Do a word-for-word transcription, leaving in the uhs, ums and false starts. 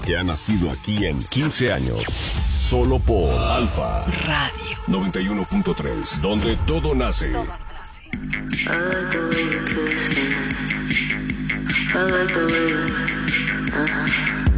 que ha nacido aquí en quince años. Solo por Alfa Radio noventa y uno punto tres, donde todo nace. Todo nace. I like the way you kiss me. I like the way you, uh-huh.